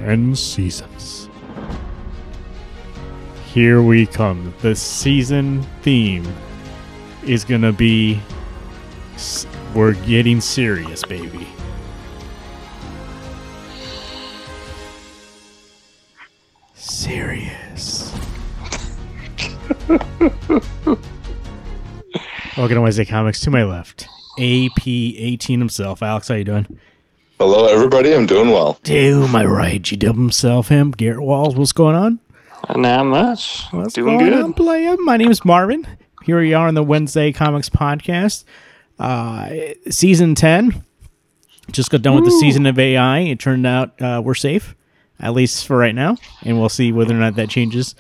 and seasons. Here we come. The season theme is gonna be we're getting serious, baby. Serious. Welcome to Wednesday Comics. To my left, AP18 himself. Alex, how you doing? Hello, everybody. I'm doing well. To my right, G-Dub himself, him, Garrett Walls. What's going on? Not much. What's doing going good. on, player? My name is Marvin. Here we are on the Wednesday Comics Podcast. Season 10. Just got done with the season of AI. It turned out we're safe, at least for right now. And we'll see whether or not that changes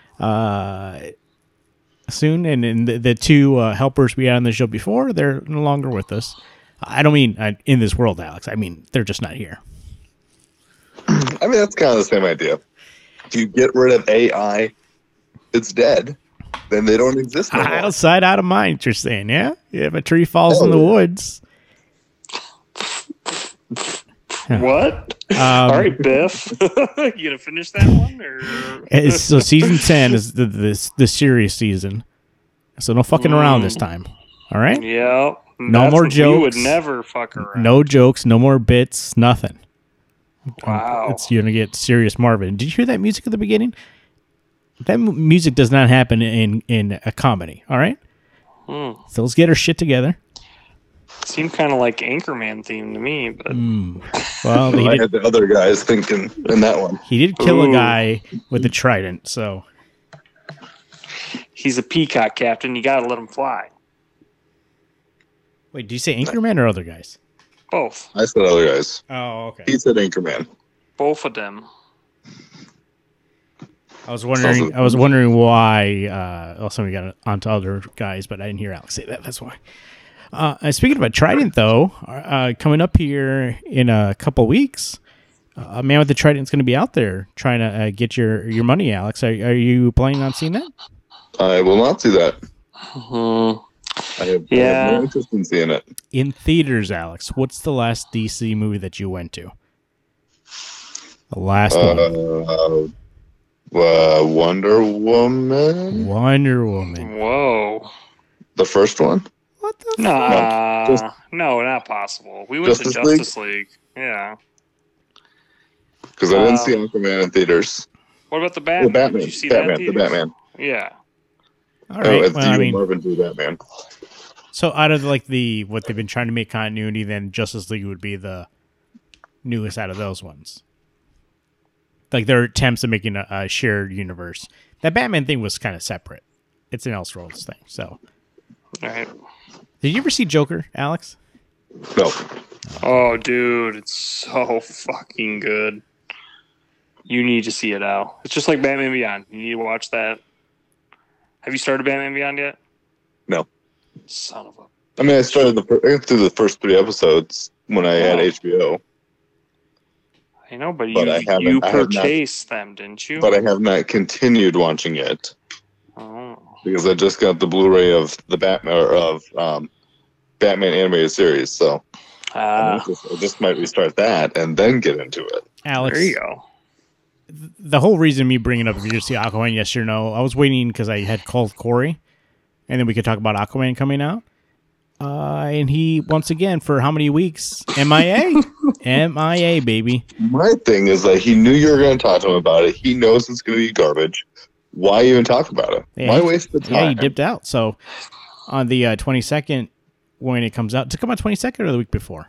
soon. And the two helpers we had on the show before, they're no longer with us. I don't mean in this world, Alex. I mean, they're just not here. I mean, that's kind of the same idea. If you get rid of AI, it's dead. Then they don't exist no more. Out of sight, out of mind, you're saying, yeah? If a tree falls in the woods. What? All right, Biff. You gonna finish that one? Or? So season 10 is the serious season. So no fucking around this time. All right? Yeah. No more jokes. You would never fuck around. No jokes, no more bits, nothing. Wow. You're going to get serious Marvin. Did you hear that music at the beginning? That music does not happen in a comedy, all right? So let's get our shit together. Seemed kind of like Anchorman theme to me, but... Well, I had the other guys thinking in that one. He did kill a guy with a trident, so... He's a peacock, Captain. You gotta let him fly. Wait, did you say Anchorman or other guys? Both. I said other guys. Oh, okay. He said Anchorman. Both of them. I was wondering why. Also, we got onto other guys, but I didn't hear Alex say that. That's why. Speaking of a trident, though, coming up here in a couple weeks, a man with the trident's going to be out there trying to get your money, Alex. Are you planning on seeing that? I will not see that. I have no interest in seeing it. In theaters, Alex, what's the last DC movie that you went to? The last one. Wonder Woman. Wonder Woman. Whoa. The first one? What the No, not possible. We went to Justice League. Yeah. Because I didn't see Aquaman in theaters. What about the Batman? The Batman. Did you see that in The theaters? Batman. Yeah. All right. Marvin do Batman. So out of what they've been trying to make continuity, then Justice League would be the newest out of those ones. Like their attempts at making a shared universe. That Batman thing was kind of separate. It's an Elseworlds thing. So, All right. did you ever see Joker, Alex? No. Oh, dude, it's so fucking good. You need to see it, Al. It's just like Batman Beyond. You need to watch that. Have you started Batman Beyond yet? No. Son of a... I mean, I started through the first 3 episodes when I had HBO. I know, but I you purchased them, didn't you? But I have not continued watching it. Oh. Because I just got the Blu-ray of the Batman animated series, so I just might restart that and then get into it. Alex, there you go. The whole reason me bringing up if you're going to see Aquaman, yes or no, I was waiting because I had called Corey, and then we could talk about Aquaman coming out. And he, once again, for how many weeks? MIA? MIA, baby. My thing is that he knew you were going to talk to him about it. He knows it's going to be garbage. Why even talk about it? Yeah, Why waste the time? Yeah, he dipped out. So on the 22nd, when it comes out, to come out 22nd or the week before?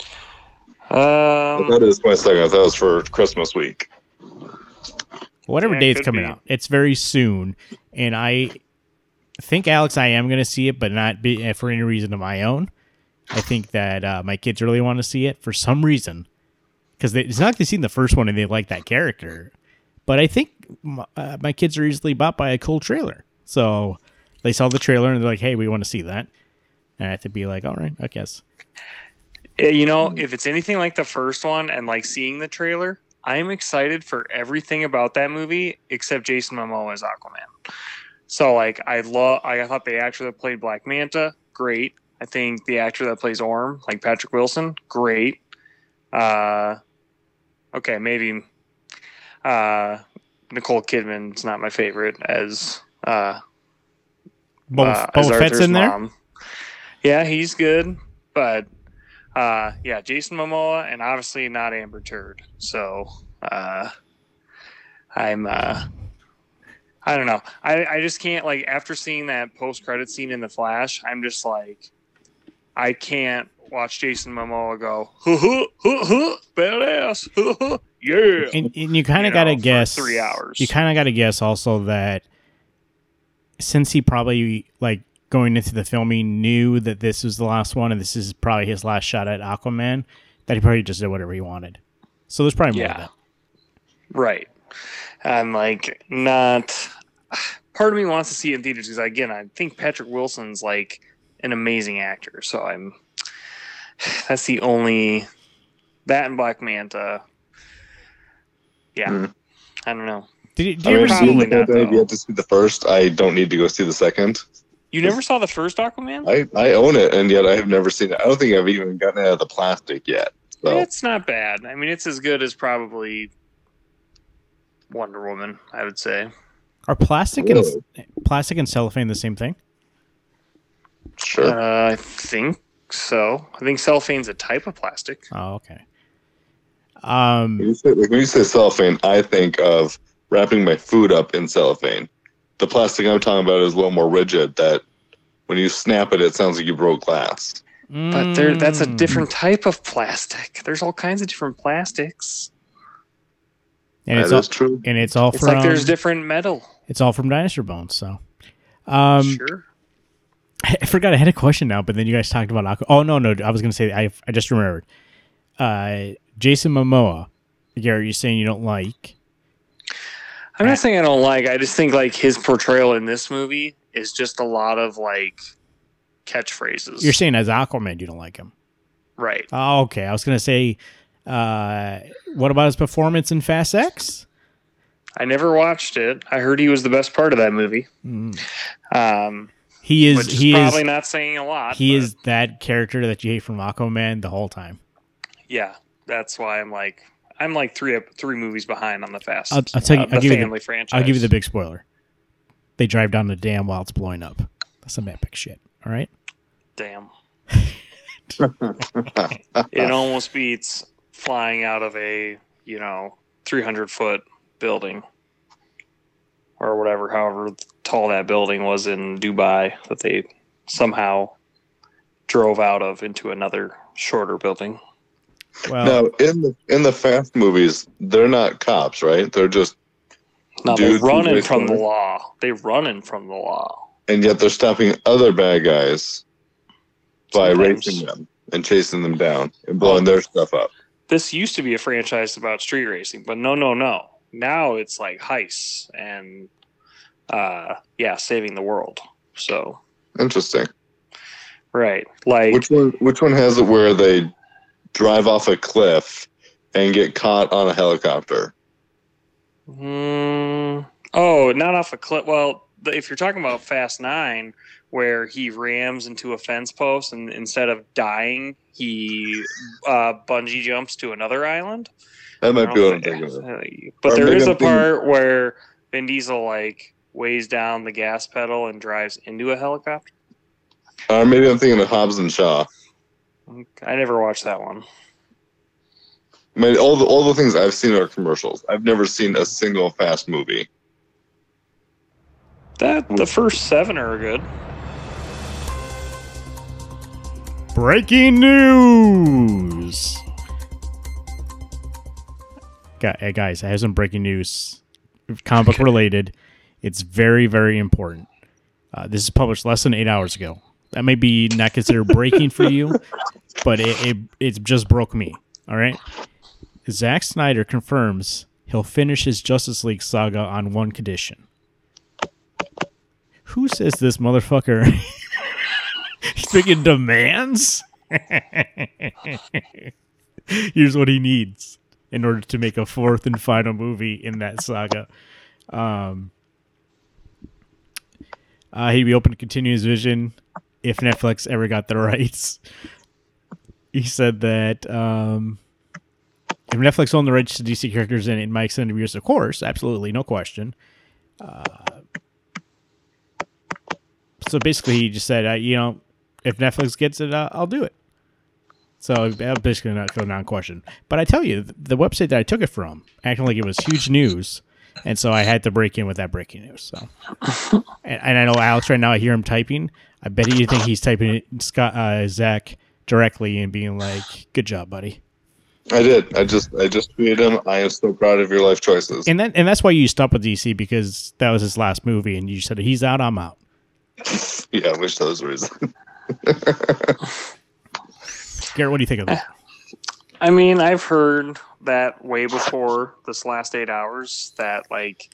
I thought it was 22nd. I thought it was for Christmas week. Whatever day it's coming out. It's very soon. And I think, Alex, I am going to see it, but not for any reason of my own. I think that my kids really want to see it for some reason. Because it's not like they've seen the first one and they like that character. But I think my kids are easily bought by a cool trailer. So they saw the trailer and they're like, hey, we want to see that. And I have to be like, all right, I guess. You know, if it's anything like the first one and like seeing the trailer, I'm excited for everything about that movie except Jason Momoa as Aquaman. So like I thought the actor that played Black Manta, great. I think the actor that plays Orm, like Patrick Wilson, great. Okay, maybe Nicole Kidman's not my favorite as Boba as Fett's Arthur's in there. mom. Yeah, he's good, but yeah, Jason Momoa, and obviously not Amber Turd. So I'm I don't know. I just can't, like, after seeing that post-credit scene in The Flash, I'm just like, I can't watch Jason Momoa go, badass, yeah. And you kind of got to guess 3 hours. You kind of got to guess also that since he probably, like, going into the film, he knew that this was the last one and this is probably his last shot at Aquaman, that he probably just did whatever he wanted. So there's probably more of that. Right. I'm like, not. Part of me wants to see it in theaters because, again, I think Patrick Wilson's like an amazing actor. So that's the only. That and Black Manta. Yeah. I don't know. Did you ever see you have to see the first? I don't need to go see the second. You never saw the first Aquaman? I own it, and yet I have never seen it. I don't think I've even gotten it out of the plastic yet. So. It's not bad. I mean, it's as good as probably Wonder Woman, I would say. Are plastic and cellophane the same thing? Sure. I think so. I think cellophane's a type of plastic. Oh, okay. When you say cellophane, I think of wrapping my food up in cellophane. The plastic I'm talking about is a little more rigid, that when you snap it, it sounds like you broke glass. But that's a different type of plastic. There's all kinds of different plastics. And that's true. And it's all from... like there's different metal. It's all from dinosaur bones, so... Sure. I forgot I had a question now, but then you guys talked about Aquaman. Oh, no, I was going to say, I just remembered. Jason Momoa, Gary, you're saying you don't like... I'm not saying I don't like. I just think like his portrayal in this movie is just a lot of like catchphrases. You're saying as Aquaman you don't like him, right? Oh, okay. I was gonna say, what about his performance in Fast X? I never watched it. I heard he was the best part of that movie. He is. Which is probably not saying a lot. He is that character that you hate from Aquaman the whole time. Yeah, that's why I'm like three movies behind on the Fast. I'll tell you. I'll give you the big spoiler. They drive down the dam while it's blowing up. That's some epic shit. All right. Damn. It almost beats flying out of a 300-foot building or whatever, however tall that building was in Dubai that they somehow drove out of into another shorter building. Well, now, in the Fast movies, they're not cops, right? They're just they're running from the law. They're running from the law. And yet they're stopping other bad guys by racing them and chasing them down and blowing their stuff up. This used to be a franchise about street racing, but no. Now it's like heists and saving the world. So interesting. Right. Like which one has it where they drive off a cliff and get caught on a helicopter? Not off a cliff. Well, if you're talking about Fast 9, where he rams into a fence post and instead of dying, he bungee jumps to another island. That might be what I'm thinking of. But there is a part where Vin Diesel weighs down the gas pedal and drives into a helicopter. Or maybe I'm thinking of Hobbs and Shaw. I never watched that one. I mean, all the things I've seen are commercials. I've never seen a single Fast movie. The first 7 are good. Breaking news! Hey guys, I have some breaking news. Comic book related. It's very, very important. This is published less than 8 hours ago. That may be not considered breaking for you, but it just broke me. All right? Zack Snyder confirms he'll finish his Justice League saga on one condition. Who says this motherfucker? He's making demands? Here's what he needs in order to make a fourth and final movie in that saga. He'd be open to continue his vision if Netflix ever got the rights. He said that if Netflix owned the rights to DC characters in my extended universe, of course, absolutely, no question. So basically, he just said, if Netflix gets it, I'll do it. So basically, not go non-question. But I tell you, the website that I took it from acted like it was huge news, and so I had to break in with that breaking news. So, and I know Alex right now. I hear him typing. I bet you think he's typing Zach directly and being like, "Good job, buddy." I did. I just tweeted him. I am so proud of your life choices. And that's why you stopped with DC, because that was his last movie, and you said he's out, I'm out. Yeah, I wish that was the reason. Garrett, what do you think of that? I mean, I've heard that way before this last 8 hours that, like,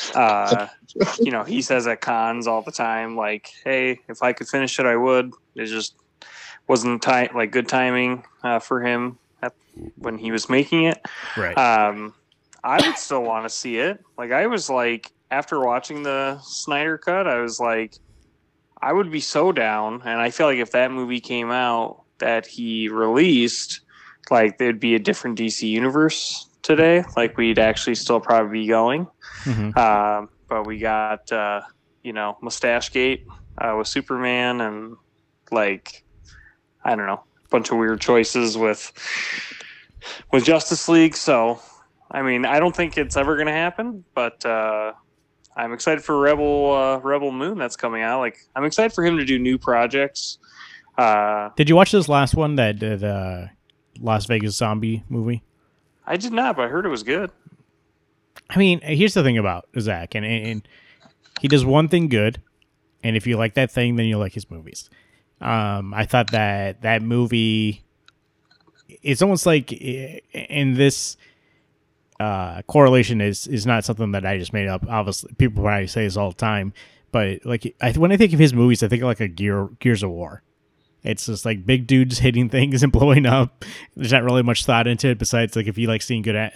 he says at cons all the time, like, hey, if I could finish it, I would. It just wasn't good timing for him when he was making it. Right. I would still want to see it. Like, I was like, after watching the Snyder Cut, I was like, I would be so down. And I feel like if that movie came out that he released, like, there'd be a different DC universe today. Like, we'd actually still probably be going. Mm-hmm. But we got, Mustache Gate with Superman and, like, I don't know, a bunch of weird choices with Justice League. So, I mean, I don't think it's ever going to happen, but I'm excited for Rebel Moon that's coming out. Like, I'm excited for him to do new projects. Did you watch this last one, that Las Vegas zombie movie? I did not, but I heard it was good. I mean, here's the thing about Zach, and he does one thing good, and if you like that thing, then you like his movies. I thought that movie, it's almost like, in this correlation is not something that I just made up. Obviously, people probably say this all the time, but like when I think of his movies, I think of like a Gears of War. It's just like big dudes hitting things and blowing up. There's not really much thought into it besides, like, if you like seeing good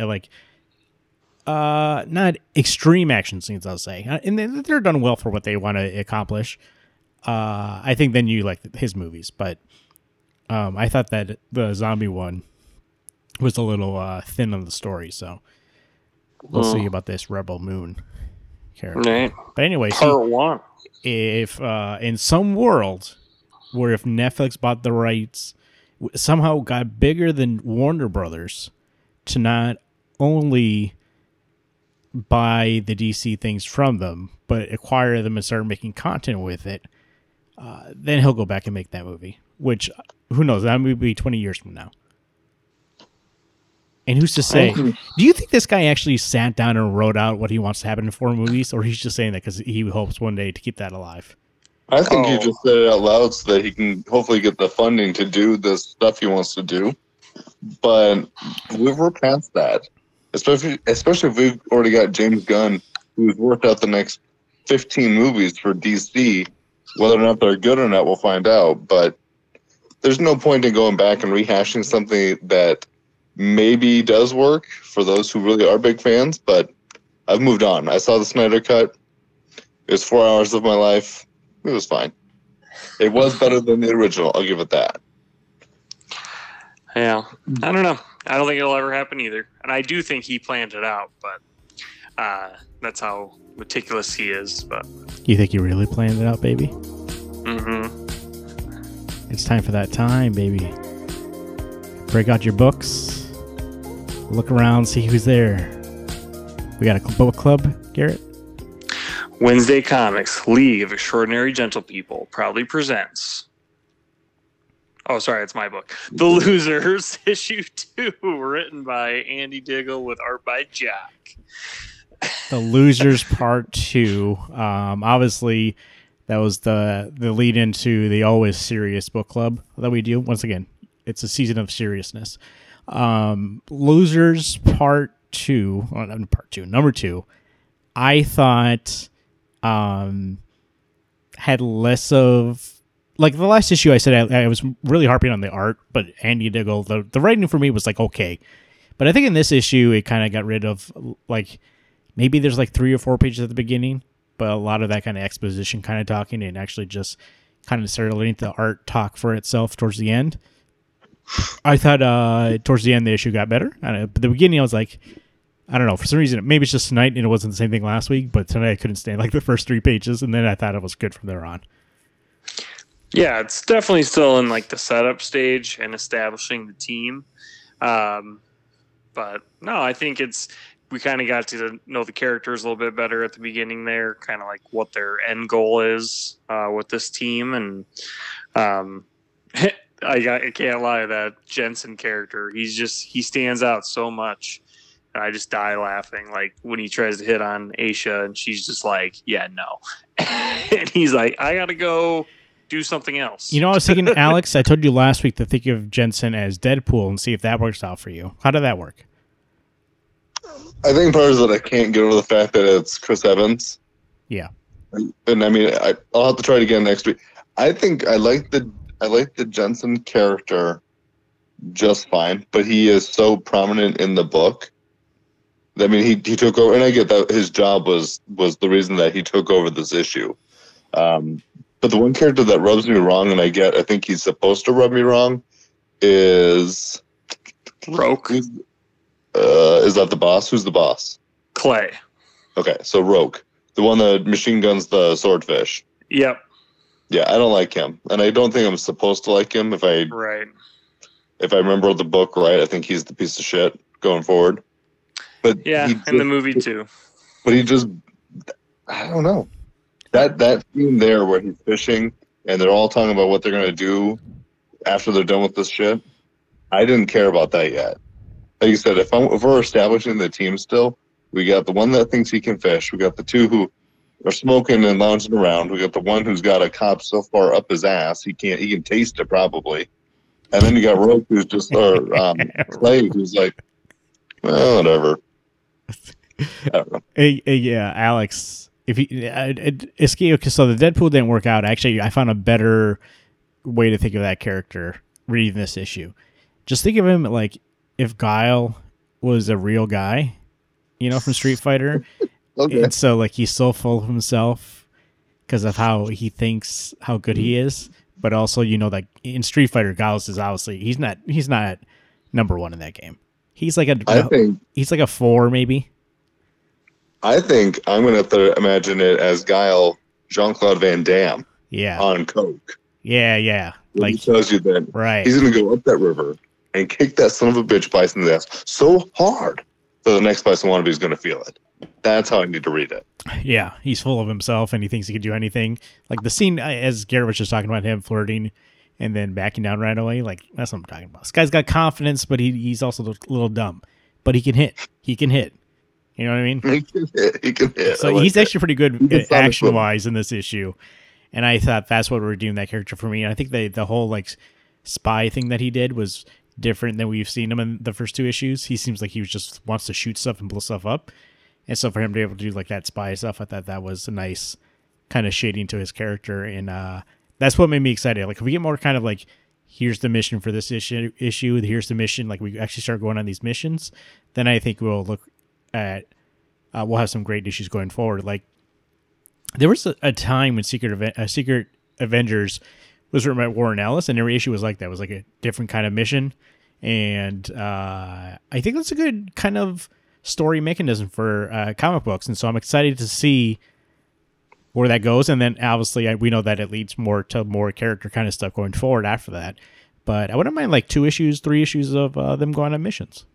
not extreme action scenes, I'll say, and they're done well for what they want to accomplish. I think then you like his movies, but I thought that the zombie one was a little thin on the story, so we'll see about this Rebel Moon character. Right. But anyway, Part one. If in some world where if Netflix bought the rights, somehow got bigger than Warner Brothers to not only buy the DC things from them, but acquire them and start making content with it, then he'll go back and make that movie. Which, who knows, that may be 20 years from now. And who's to say? Do you think this guy actually sat down and wrote out what he wants to happen in 4 movies, or he's just saying that because he hopes one day to keep that alive? I think he just said it out loud so that he can hopefully get the funding to do the stuff he wants to do. But we're past that. Especially if we've already got James Gunn, who's worked out the next 15 movies for DC. Whether or not they're good or not, we'll find out. But there's no point in going back and rehashing something that maybe does work for those who really are big fans. But I've moved on. I saw the Snyder Cut. It was 4 hours of my life. It was fine. It was better than the original. I'll give it that. Yeah. I don't know. I don't think it'll ever happen either. And I do think he planned it out, but that's how meticulous he is. But You think he really planned it out, baby? Mm-hmm. It's time for that time, baby. Break out your books. Look around, see who's there. We got a book club, Garrett? Wednesday Comics, League of Extraordinary Gentlepeople, proudly presents. Oh, sorry, it's my book. The Losers, issue 2, written by Andy Diggle with art by Jack. The Losers Part 2. Obviously, that was the lead into the always serious book club that we do. Once again, it's a season of seriousness. Losers Part 2, number 2, I thought had less of, like, the last issue I said I was really harping on the art, but Andy Diggle, the writing for me was like okay. But I think in this issue it kind of got rid of, like, maybe there's like 3 or 4 pages at the beginning, but a lot of that kind of exposition kind of talking, and actually just kind of started letting the art talk for itself towards the end. I thought towards the end the issue got better. But the beginning I was like, I don't know, for some reason, maybe it's just tonight and it wasn't the same thing last week, but tonight I couldn't stand like the first 3 pages, and then I thought it was good from there on. Yeah, it's definitely still in like the setup stage and establishing the team. But no, I think we kind of got to know the characters a little bit better at the beginning there, kind of like what their end goal is with this team. And I can't lie, that Jensen character, he stands out so much. And I just die laughing, like when he tries to hit on Aisha and she's just like, yeah, no. And he's like, I got to go do something else. You know, I was thinking, Alex, I told you last week to think of Jensen as Deadpool and see if that works out for you. How did that work? I think part is that I can't get over the fact that it's Chris Evans. Yeah. And I mean, I'll have to try it again next week. I think I like the Jensen character just fine, but he is so prominent in the book. I mean, he took over, and I get that his job was the reason that he took over this issue. But the one character that rubs me wrong, and I think he's supposed to rub me wrong, is Roke. Is that the boss? Who's the boss? Clay. Okay, so Roke, the one that machine guns the swordfish. Yep. Yeah, I don't like him, and I don't think I'm supposed to like him. If I remember the book right, I think he's the piece of shit going forward. But yeah, in the movie too. But he just, I don't know. That scene there where he's fishing and they're all talking about what they're gonna do after they're done with this shit. I didn't care about that yet. Like you said, if we're establishing the team still, we got the one that thinks he can fish. We got the two who are smoking and lounging around. We got the one who's got a cop so far up his ass he can taste it probably. And then you got Roke who's just Clay who's like, well, whatever. I don't know. Yeah, Alex. If you Escape, so the Deadpool didn't work out. Actually, I found a better way to think of that character reading this issue. Just think of him like if Guile was a real guy, from Street Fighter. Okay. And so like he's so full of himself because of how he thinks how good he is, but also like in Street Fighter, Guile is obviously he's not number one in that game. He's like he's like a 4 maybe. I think I'm going to have to imagine it as Guile, Jean-Claude Van Damme on coke. Yeah. Like, he tells you that right. He's going to go up that river and kick that son of a bitch bison in the ass so hard that the next bison wannabe is going to feel it. That's how I need to read it. Yeah, he's full of himself and he thinks he can do anything. Like the scene, as Garrett was just talking about him flirting and then backing down right away, like that's what I'm talking about. This guy's got confidence, but he's also a little dumb. But he can hit. You know what I mean? He can hit. So he's actually pretty good action-wise in this issue. And I thought that's what we're doing that character for me. And I think the whole like spy thing that he did was different than we've seen him in the first 2 issues. He seems like he just wants to shoot stuff and blow stuff up. And so for him to be able to do like that spy stuff, I thought that was a nice kind of shading to his character. And that's what made me excited. Like if we get more kind of like, here's the mission for this issue, here's the mission, like we actually start going on these missions, then I think we'll look at, we'll have some great issues going forward. Like there was a time when Secret Avengers was written by Warren Ellis, and every issue was like that. It was like a different kind of mission. And I think that's a good kind of story mechanism for comic books. And so I'm excited to see where that goes. And then obviously we know that it leads more to more character kind of stuff going forward after that. But I wouldn't mind like 2 issues, 3 issues of them going on missions.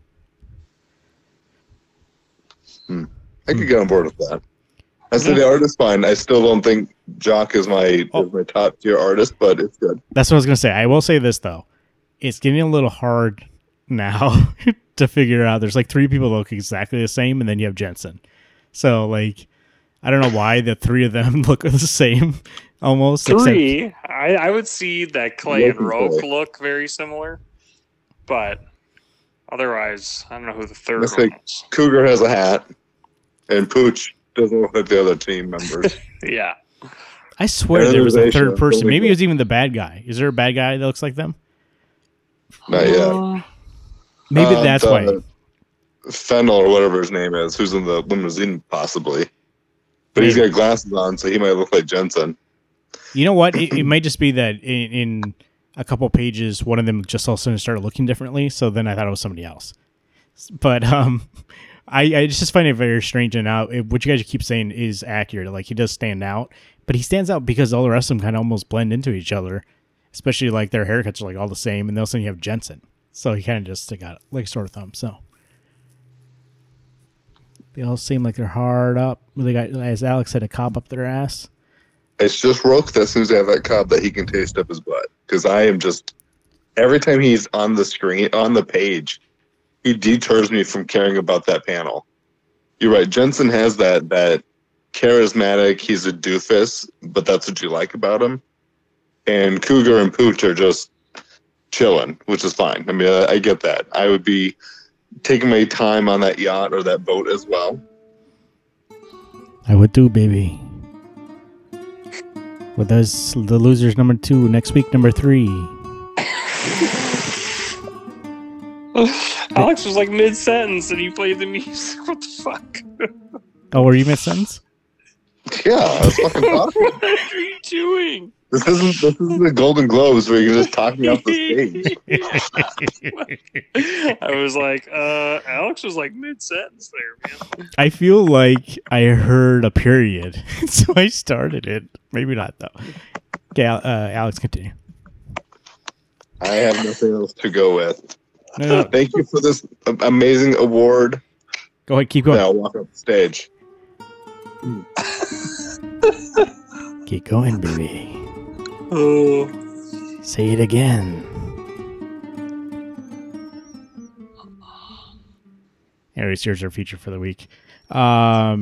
I could get on board with that. I said the artist's fine. I still don't think Jock is my top tier artist, but it's good. That's what I was going to say. I will say this, though. It's getting a little hard now to figure out. There's like 3 people that look exactly the same, and then you have Jensen. So, like, I don't know why the 3 of them look the same almost. 3? I would see that Clay and Roke look very similar, but otherwise, I don't know who the third one is. Cougar has a hat, and Pooch doesn't look like the other team members. Yeah. I swear there was a third person. Maybe it was even the bad guy. Is there a bad guy that looks like them? Not yet. Maybe that's why. Fennel or whatever his name is, who's in the limousine possibly. But he's got glasses on, so he might look like Jensen. You know what? It might just be that in a couple pages, one of them just all of a sudden started looking differently. So then I thought it was somebody else. But I just find it very strange. And now what you guys keep saying is accurate. Like, he does stand out, but he stands out because all the rest of them kind of almost blend into each other, especially like their haircuts are like all the same. And then all of a sudden you have Jensen. So he kind of just got like a sore thumb. So they all seem like they're hard up. They got, as Alex said, a cob up their ass. It's just Rook that seems to have that cob that he can taste up his butt. Because I am just, every time he's on the screen, on the page, he deters me from caring about that panel. You're right. Jensen has that charismatic, he's a doofus, but that's what you like about him. And Cougar and Pooch are just chilling, which is fine. I mean, I get that. I would be taking my time on that yacht or that boat as well. I would too, baby. With us, the losers number 2, next week number 3. Alex was like mid-sentence and he played the music. What the fuck? Oh, were you mid-sentence? Yeah, I was fucking talking. What are you doing? This isn't the Golden Globes where you're just talking off the stage. I was like, Alex was like mid-sentence there, man. I feel like I heard a period, so I started it. Maybe not, though. Okay, Alex, continue. I have nothing else to go with. No. Thank you for this amazing award. Go ahead, keep going. Yeah, I'll walk up the stage. Keep going, baby. Oh. Say it again. Anyways, here's our feature for the week. Our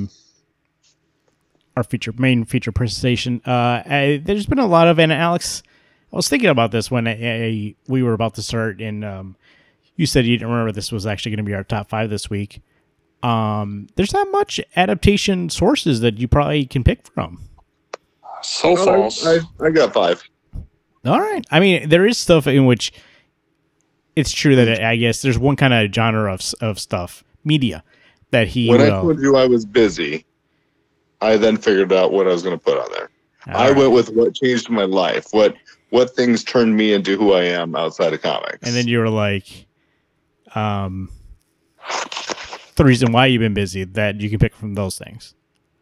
main feature presentation. There's been a lot of, and Alex, I was thinking about this when we were about to start, and you said you didn't remember this was actually going to be our top 5 this week. There's not much adaptation sources that you probably can pick from. So false. I got 5. All right. I mean, there is stuff in which it's true that I guess there's one kind of genre of stuff, media, that he. When I told you I was busy, I then figured out what I was going to put on there. I went with what changed my life, what things turned me into who I am outside of comics. And then you were like, the reason why you've been busy, that you can pick from those things.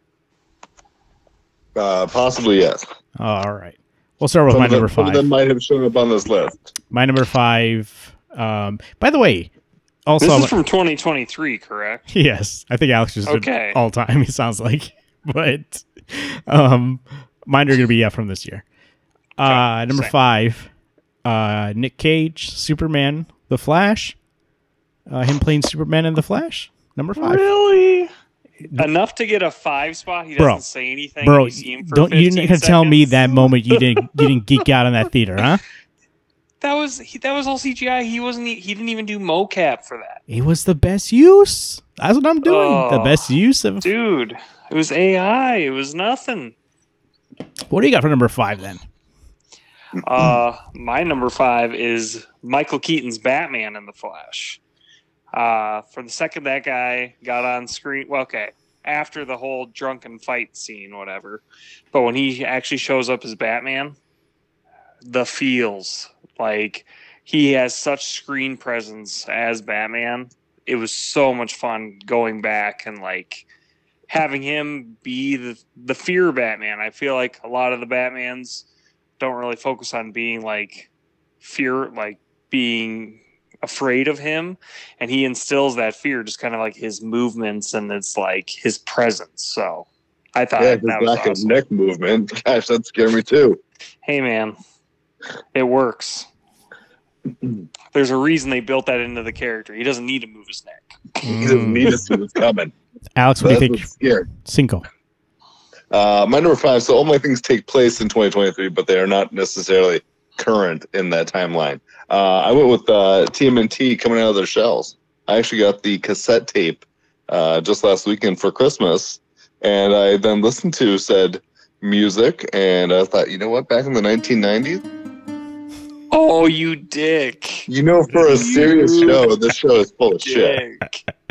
Possibly, yes. Oh, all right. We'll start with my number 5. Some of them might have shown up on this list. My number 5. By the way, also this is from 2023, correct? Yes, I think Alex just did all time. It sounds like, but mine are going to be from this year. Number 5, Nick Cage, Superman, The Flash. Him playing Superman in The Flash. Number 5. Really? Enough to get a 5 spot. He doesn't say anything. Bro, you see him for don't you gonna tell me that moment you didn't geek out on that theater, huh? That was all CGI. He didn't even do mocap for that. It was the best use. That's what I'm doing. The best use of dude. It was AI. It was nothing. What do you got for number 5 then? My number 5 is Michael Keaton's Batman in The Flash. For the second that guy got on screen, well, okay, after the whole drunken fight scene, whatever, but when he actually shows up as Batman, the feels, like, he has such screen presence as Batman. It was so much fun going back and, like, having him be the fear Batman. I feel like a lot of the Batmans don't really focus on being, like, fear, like, being afraid of him, and he instills that fear, just kind of like his movements and it's like his presence. So I thought that was awesome. His neck movement, gosh, that scared me too. Hey man, it works. There's a reason they built that into the character. He doesn't need to move his neck. He doesn't need to see what's coming. Alex, what do you think? Scared. Cinco. My number 5. So all my things take place in 2023, but they are not necessarily current in that timeline. I went with TMNT coming out of their shells. I actually got the cassette tape just last weekend for Christmas, and I then listened to said music, and I thought, you know what, back in the 1990s? Oh, you dick. You know, for a serious show, this show is full of shit.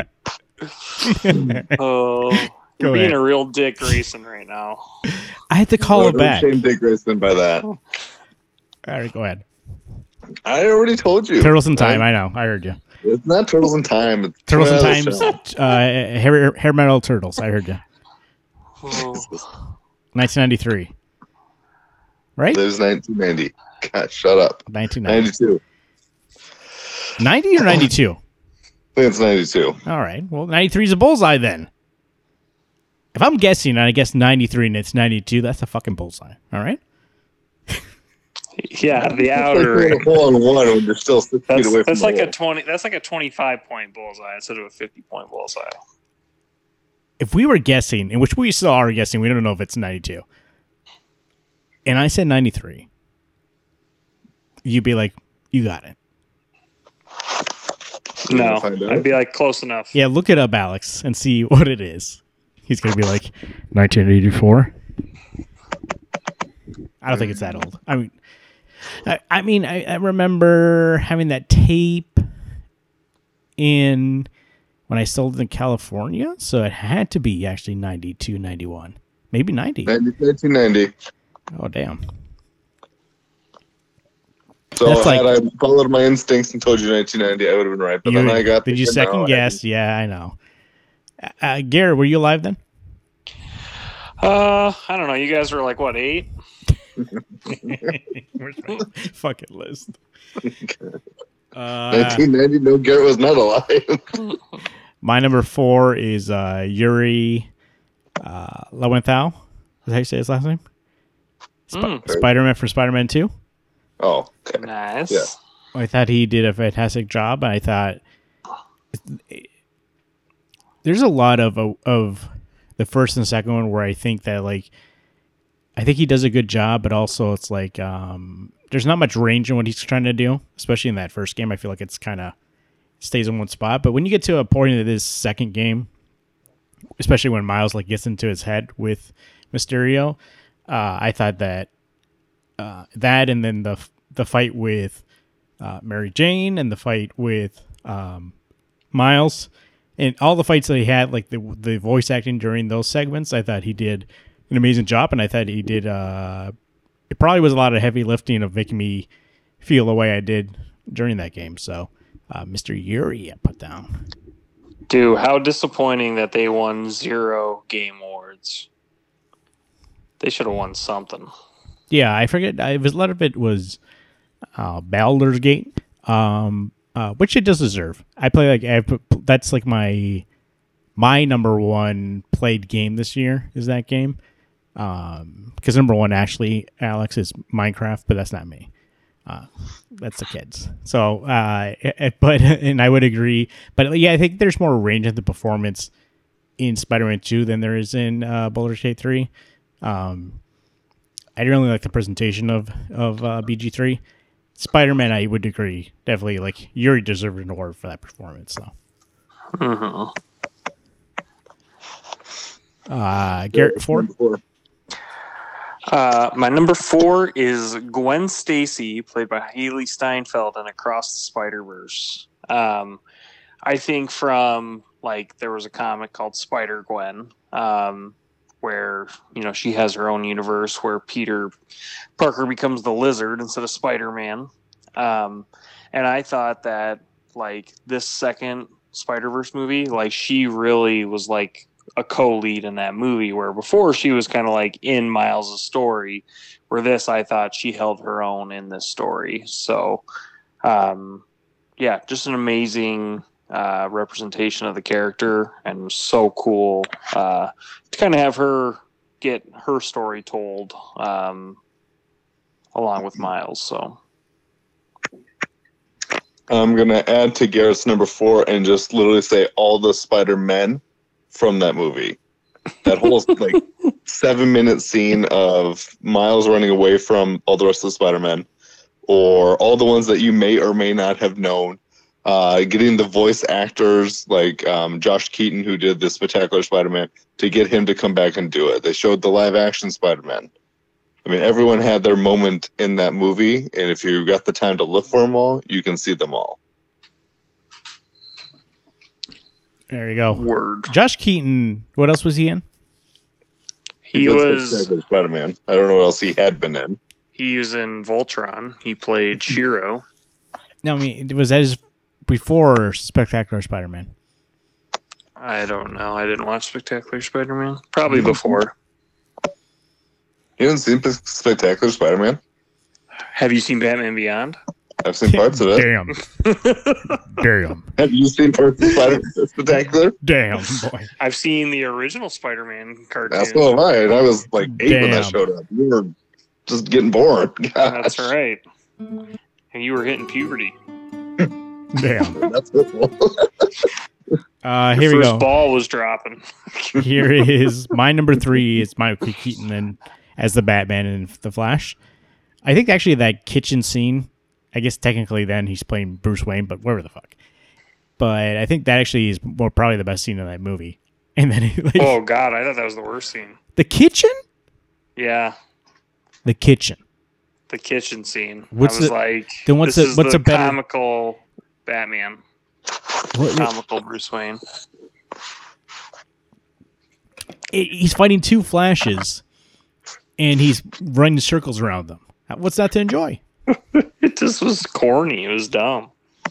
Oh, you're being a real Dick Grayson right now. I had to call it back. Shame Dick Grayson by that. All right, go ahead. I already told you. Turtles in Time. I know. I heard you. It's not Turtles in Time. It's Turtles in Time's hair metal turtles. I heard you. 1993. Right? There's 1990. God, shut up. 1992. 90 or 92? I think it's 92. All right. Well, 93 is a bullseye then. If I'm guessing and I guess 93 and it's 92, that's a fucking bullseye. All right? Yeah, the outer. Like hole in one when you're still 6 feet away from that's the like wall. a 20. That's like a 25-point bullseye instead of a 50-point bullseye. If we were guessing, in which we still are guessing, we don't know if it's 92. And I said 93. You'd be like, you got it. No, I'd be like, close enough. Yeah, look it up, Alex, and see what it is. He's going to be like, 1984? I don't think it's that old. I remember having that tape when I still lived in California, so it had to be actually 92, 91. Maybe 90. 1990. Oh, damn. So had I followed my instincts and told you 1990, I would have been right. But then I got... Did you second guess? Yeah, I know. Garrett, were you alive then? I don't know. You guys were like, what, 8? Where's my fucking list? 1990, no, Garrett was not alive. My number 4 is Yuri Lowenthal. Is that how you say his last name? Spider-Man for Spider-Man 2. Oh, okay. Nice. Yeah. I thought he did a fantastic job. I thought there's a lot of the first and second one where I think that I think he does a good job, but also it's like there's not much range in what he's trying to do, especially in that first game. I feel like it's kind of stays in one spot. But when you get to a point of this second game, especially when Miles gets into his head with Mysterio, I thought that that and then the fight with Mary Jane and the fight with Miles and all the fights that he had, like the voice acting during those segments, I thought he did an amazing job, and I thought he did. It probably was a lot of heavy lifting of making me feel the way I did during that game. So, Mr. Yuri, I put down. Dude, how disappointing that they won 0 game awards. They should have won something. Yeah, I forget. A lot of it was Baldur's Gate, which it does deserve. I play that's like my number 1 played game this year is that game. Because number 1 actually, Alex, is Minecraft, but that's not me. That's the kids. So, and I would agree. But yeah, I think there's more range in the performance in Spider-Man 2 than there is in Baldur's Gate 3. I really like the presentation of BG3. Spider-Man, I would agree. Definitely, Yuri deserved an award for that performance. So, Garrett, 4? My number 4 is Gwen Stacy, played by Haley Steinfeld in Across the Spider-Verse. I think from there was a comic called Spider-Gwen, where she has her own universe where Peter Parker becomes the Lizard instead of Spider-Man. And I thought that this second Spider-Verse movie, she really was a co-lead in that movie, where before she was kind of in Miles' story, where this, I thought she held her own in this story. So, yeah, just an amazing representation of the character, and so cool to kind of have her get her story told along with Miles. So I'm going to add to Garrett's number 4 and just literally say all the Spider-Men from that movie. That whole 7-minute scene of Miles running away from all the rest of the Spider-Men, or all the ones that you may or may not have known, getting the voice actors like Josh Keaton, who did the Spectacular Spider-Man, to get him to come back and do it. They showed the live action Spider-Man. I mean, everyone had their moment in that movie, and if you got the time to look for them all, you can see them all. There you go. Word. Josh Keaton, what else was he in? He was Spider-Man. I don't know what else he had been in. He was in Voltron. He played Shiro. No, I mean, was that his before Spectacular Spider-Man? I don't know. I didn't watch Spectacular Spider-Man. Probably before. You haven't seen Spectacular Spider-Man? Have you seen Batman Beyond? I've seen parts of it. Damn. Damn. Have you seen parts of Spider-Man Spectacular? Damn, boy. I've seen the original Spider-Man cartoon. That's so have I. And I was like 8 when that Damn. showed up. You were just getting bored. Gosh. That's right. And you were hitting puberty. Damn. That's cool. Here we First go. ball was dropping. Here is my number 3 is Michael Keaton and as the Batman in The Flash. I think actually that kitchen scene, I guess technically then he's playing Bruce Wayne, but whatever the fuck. But I think that actually is probably the best scene in that movie. And then Oh God, I thought that was the worst scene. the kitchen? Yeah, The kitchen. the kitchen scene. What's I was the- like, then what's this the- is what's the a better- comical Batman, comical Bruce Wayne. He's fighting 2 Flashes, and he's running circles around them. What's not to enjoy? It just was corny. It was dumb.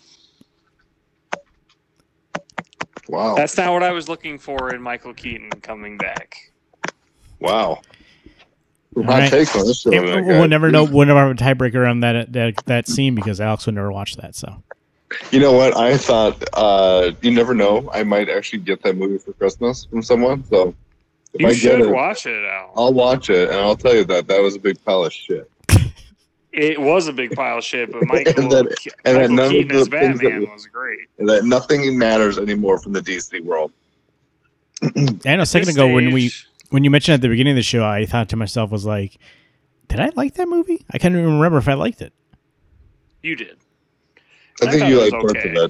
Wow. That's not what I was looking for in Michael Keaton coming back. Wow. All My right. take on this show. We'll never know. We'll never have a tiebreaker on that scene because Alex would never watch that. So You know what? I thought, you never know. I might actually get that movie for Christmas from someone. So if You I get should it, watch it, Al. I'll watch it, and I'll tell you that was a big pile of shit. It was a big pile of shit, but Michael, And that Michael none of Keaton the as things that- Batman was great. And that nothing matters anymore from the DC world. I know. A second This ago, stage- when you mentioned at the beginning of the show, I thought to myself was like, did I like that movie? I can't even remember if I liked it. You did. I think thought you it was like parts okay. of it.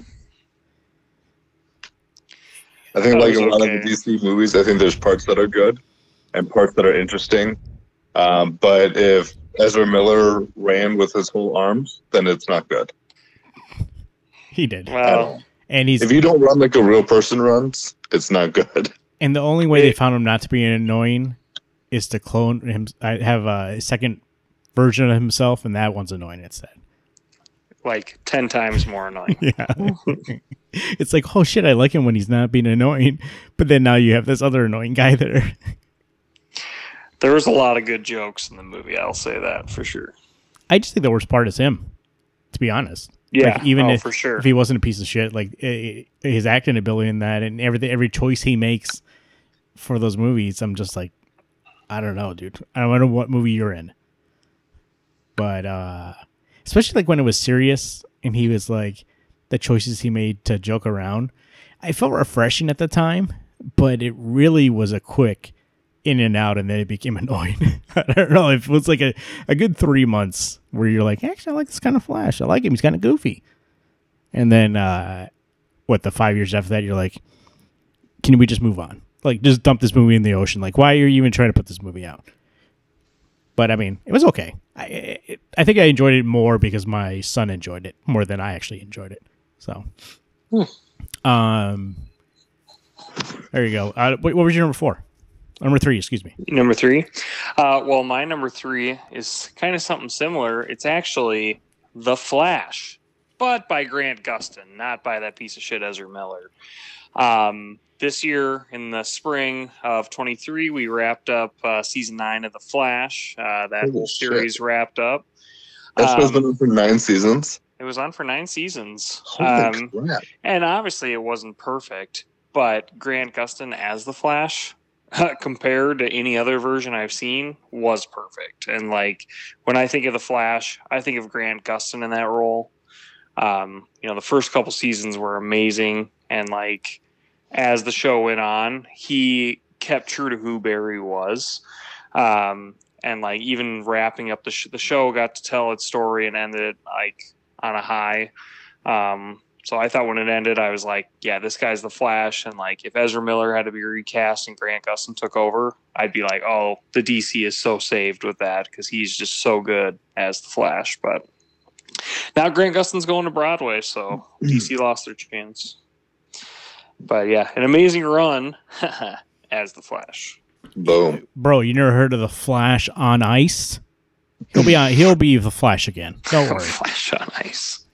I think thought like it a was lot okay. of the DC movies, I think there's parts that are good and parts that are interesting. But if Ezra Miller ran with his whole arms, then it's not good. He did, Well, and he's If you don't run like a real person runs, it's not good. and the only way they found him not to be annoying is to clone him. I have a second version of himself, and that one's annoying instead. like 10 times more annoying. Yeah, it's like, oh shit, I like him when he's not being annoying, but then now you have this other annoying guy there. There was a lot of good jokes in the movie. I'll say that for sure. I just think the worst part is him, to be honest. Yeah, Like, even if, for sure. if he wasn't a piece of shit, like his acting ability in that and every choice he makes for those movies, I'm just like, I don't know, dude. I don't know what movie you're in, but especially like when it was serious and he was like the choices he made to joke around, I felt refreshing at the time, but it really was a quick in and out, and then it became annoying. I don't know. It was like a good 3 months where you're like, actually, I like this kind of Flash. I like him. He's kind of goofy. And then, the 5 years after that, you're like, can we just move on? Like, just dump this movie in the ocean. Like, why are you even trying to put this movie out? But, I mean, it was okay. I think I enjoyed it more because my son enjoyed it more than I actually enjoyed it. So, there you go. What was your number 4? Number 3, excuse me. Number 3. Well, my number 3 is kind of something similar. It's actually The Flash, but by Grant Gustin, not by that piece of shit Ezra Miller. This year, in the spring of 23, we wrapped up season 9 of The Flash. That Holy series wrapped up. That show's been on for 9 seasons. It was on for 9 seasons. Holy crap. And obviously it wasn't perfect, but Grant Gustin as the Flash, compared to any other version I've seen, was perfect. And like when I think of the Flash, I think of Grant Gustin in that role. The first couple seasons were amazing, and like as the show went on, he kept true to who Barry was. And like even wrapping up the show got to tell its story and ended like on a high. So I thought when it ended, I was like, yeah, this guy's the Flash. And like, if Ezra Miller had to be recast and Grant Gustin took over, I'd be like, oh, the DC is so saved with that because he's just so good as the Flash. But now Grant Gustin's going to Broadway, so DC lost their chance. But yeah, an amazing run as the Flash. Boom. Bro, you never heard of the Flash on Ice? He'll be the Flash again. Don't worry. Flash on Ice.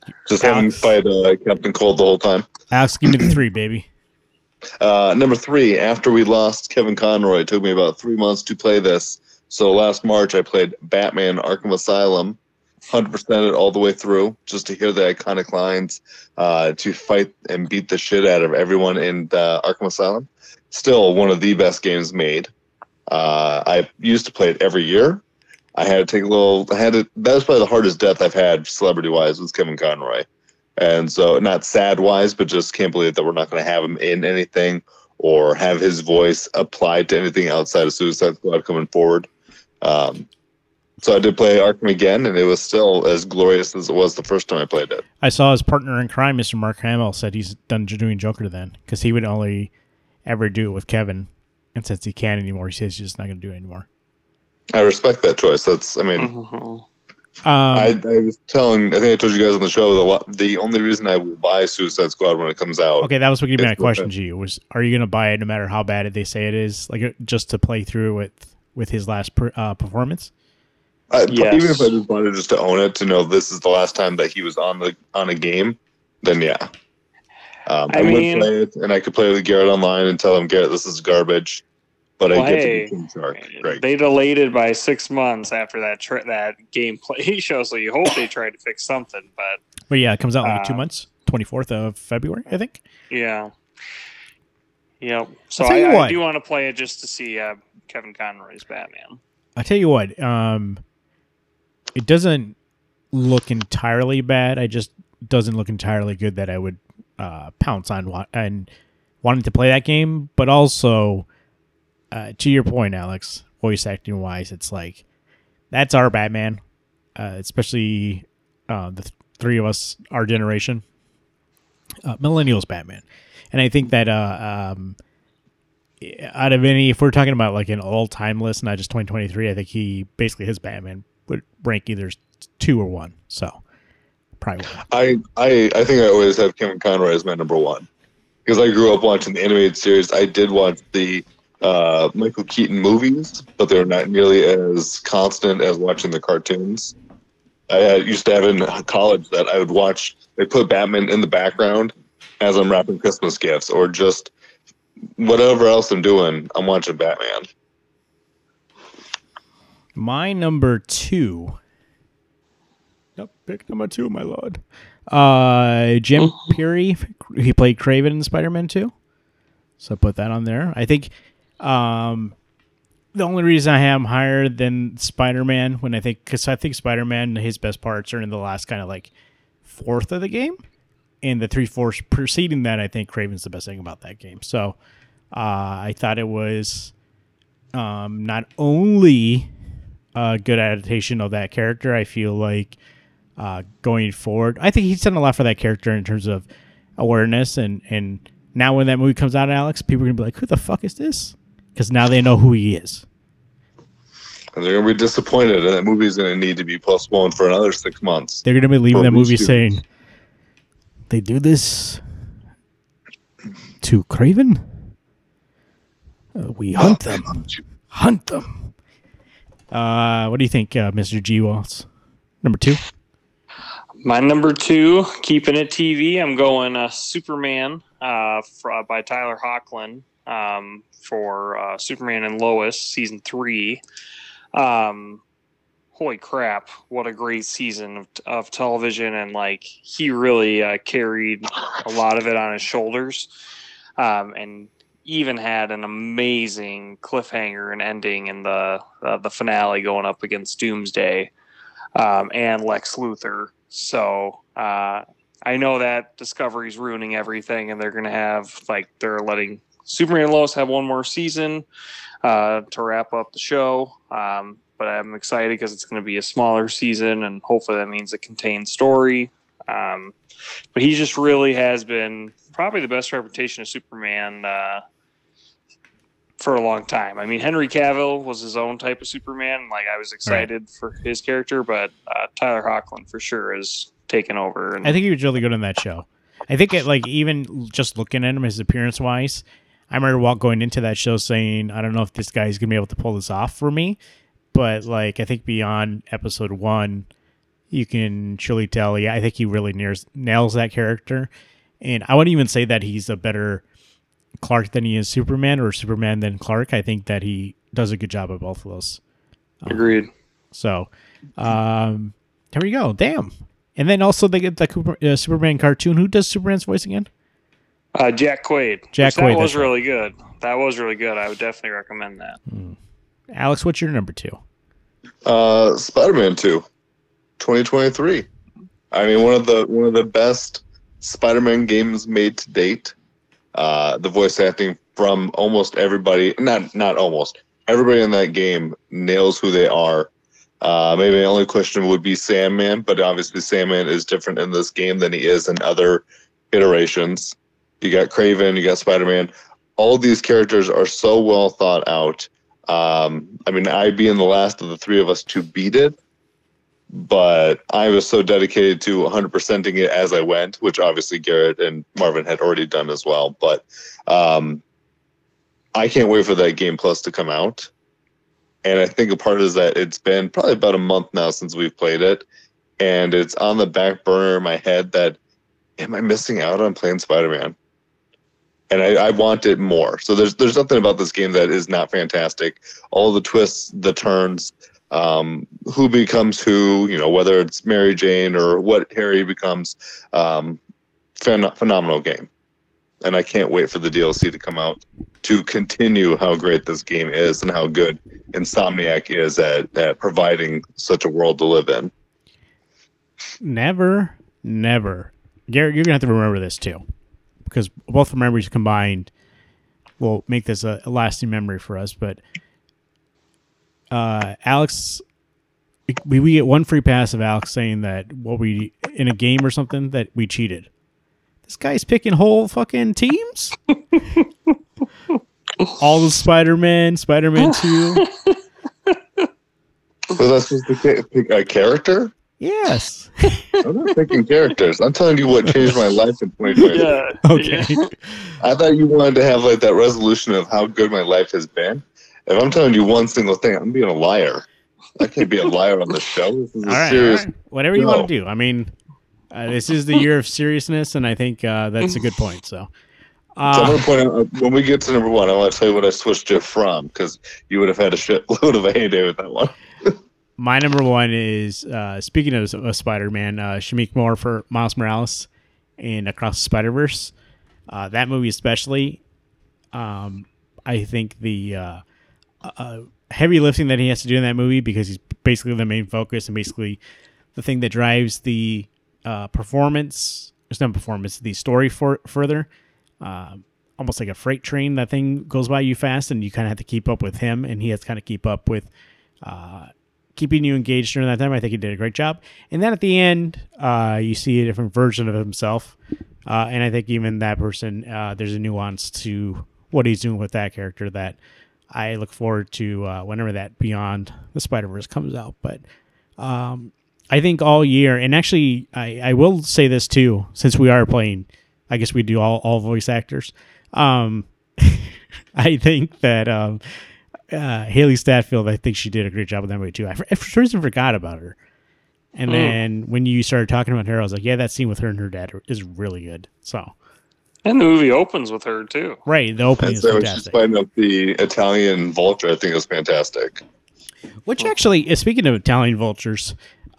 Just having fight Captain Cold the whole time. Alex, give me the 3, baby. Number 3, after we lost Kevin Conroy, it took me about 3 months to play this. So last March, I played Batman Arkham Asylum, 100% it all the way through, just to hear the iconic lines, to fight and beat the shit out of everyone in Arkham Asylum. Still one of the best games made. I used to play it every year. I had to take a little. That was probably the hardest death I've had celebrity-wise was Kevin Conroy, and so not sad-wise, but just can't believe that we're not going to have him in anything or have his voice applied to anything outside of Suicide Squad coming forward. So I did play Arkham again, and it was still as glorious as it was the first time I played it. I saw his partner in crime, Mr. Mark Hamill, said he's done doing Joker then because he would only ever do it with Kevin, and since he can't anymore, he says he's just not going to do it anymore. I respect that choice. I was telling, I think I told you guys on the show, the only reason I will buy Suicide Squad when it comes out. Okay, that was what gave me my question to you, was are you going to buy it no matter how bad they say it is, like just to play through with his last performance? Yes. Even if I just wanted just to own it, to know this is the last time that he was on a game, then yeah. I would play it, and I could play with Garrett online and tell him, Garrett, this is garbage. But I get to be King Shark. Right. They delayed it by 6 months after that gameplay show, so you hope they try to fix something. But yeah, it comes out in like 2 months, 24th of February, I think. Yeah. Yep. So I do want to play it just to see Kevin Conroy's Batman. I tell you what, it doesn't look entirely bad. It just doesn't look entirely good that I would pounce on and wanting to play that game, but also. To your point, Alex, voice acting wise, it's like that's our Batman, especially the three of us, our generation, millennials Batman. And I think that out of any, if we're talking about like an all-time list, not just 2023, I think his Batman would rank either 2 or 1. So probably one. I think I always have Kevin Conroy as my number 1 because I grew up watching the animated series. I did watch the Michael Keaton movies, but they're not nearly as constant as watching the cartoons. I used to have in college that I would watch, they put Batman in the background as I'm wrapping Christmas gifts or just whatever else I'm doing, I'm watching Batman. My number 2. Nope, pick number 2, my lord. Jim Carrey, he played Kraven in Spider-Man 2. So I put that on there. I think the only reason I have him higher than Spider-Man because I think Spider-Man, his best parts are in the last kind of like fourth of the game, and the 3/4 preceding that, I think Kraven's the best thing about that game. So I thought it was not only a good adaptation of that character. I feel like going forward, I think he's done a lot for that character in terms of awareness, and now when that movie comes out, Alex, people are gonna be like, "Who the fuck is this?" Because now they know who he is. And they're going to be disappointed, and that movie's going to need to be postponed for another 6 months. They're going to be leaving that movie saying, they do this to Kraven? We hunt them. Hunt them. What do you think, Mr. G. Waltz? Number 2? My number 2, keeping it TV, I'm going Superman by Tyler Hoechlin. For Superman and Lois season 3. Holy crap, what a great season of television, and like he really carried a lot of it on his shoulders, and even had an amazing cliffhanger and ending in the finale going up against Doomsday and Lex Luthor. So I know that Discovery's ruining everything, and they're going to have they're letting Superman and Lois have one more season to wrap up the show. But I'm excited because it's going to be a smaller season, and hopefully that means a contained story. But he just really has been probably the best reputation of Superman for a long time. I mean, Henry Cavill was his own type of Superman. I was excited for his character, but Tyler Hoechlin for sure has taken over. And I think he was really good on that show. I think even just looking at him, his appearance-wise, I remember going into that show saying, I don't know if this guy's going to be able to pull this off for me. But, I think beyond episode 1, you can surely tell. Yeah, I think he really nails that character. And I wouldn't even say that he's a better Clark than he is Superman, or Superman than Clark. I think that he does a good job of both of those. Agreed. So, there we go. Damn. And then also they get the Superman cartoon. Who does Superman's voice again? Jack Quaid. Jack Quaid. That was really good. That was really good. I would definitely recommend that. Alex, what's your number 2? Spider-Man 2, 2023. I mean, one of the best Spider-Man games made to date. The voice acting from almost everybody, not almost, everybody in that game nails who they are. Maybe the only question would be Sandman, but obviously Sandman is different in this game than he is in other iterations. You got Kraven, you got Spider-Man. All these characters are so well thought out. I mean, I being the last of the three of us to beat it, but I was so dedicated to 100%ing it as I went, which obviously Garrett and Marvin had already done as well. But I can't wait for that Game Plus to come out. And I think a part is that it's been probably about a month now since we've played it. And it's on the back burner in my head that, am I missing out on playing Spider-Man? And I want it more. So there's nothing about this game that is not fantastic. All the twists, the turns, who becomes who, whether it's Mary Jane or what Harry becomes, phenomenal game. And I can't wait for the DLC to come out to continue how great this game is and how good Insomniac is at providing such a world to live in. Never. Garrett, you're going to have to remember this too, because both memories combined will make this a lasting memory for us. But Alex, we get one free pass of Alex saying that in a game or something that we cheated. This guy's picking whole fucking teams. All the Spider-Man 2. So that's supposed to pick a character? Yes. I'm not picking characters. I'm telling you what changed my life in 2020. Yeah. Okay. Yeah. I thought you wanted to have like that resolution of how good my life has been. If I'm telling you one single thing, I'm being a liar. I can't be a liar on the show. This is serious. All right. Whatever you want to do. I mean, this is the year of seriousness, and I think that's a good point. So I'm going to point out, when we get to number 1, I want to tell you what I switched it from, because you would have had a shitload of a heyday with that one. My number 1 is, speaking of Spider-Man, Shameik Moore for Miles Morales and Across the Spider-Verse. That movie especially, I think the heavy lifting that he has to do in that movie, because he's basically the main focus and basically the thing that drives the performance. It's not performance, the story further. Almost like a freight train. That thing goes by you fast, and you kind of have to keep up with him, and he has to kind of keep up with keeping you engaged during that time. I think he did a great job. And then at the end, you see a different version of himself, and I think even that person, there's a nuance to what he's doing with that character that I look forward to whenever that Beyond the Spider-Verse comes out. But I think all year, and actually I will say this too, since we are playing, I guess we do all voice actors. I think that Haley Statfield, I think she did a great job with that movie too. I for some reason forgot about her. And then when you started talking about her, I was like, yeah, that scene with her and her dad is really good. So, and the movie opens with her too. Right, the opening is fantastic. She's fighting up the Italian vulture. I think is fantastic. Which actually, speaking of Italian vultures,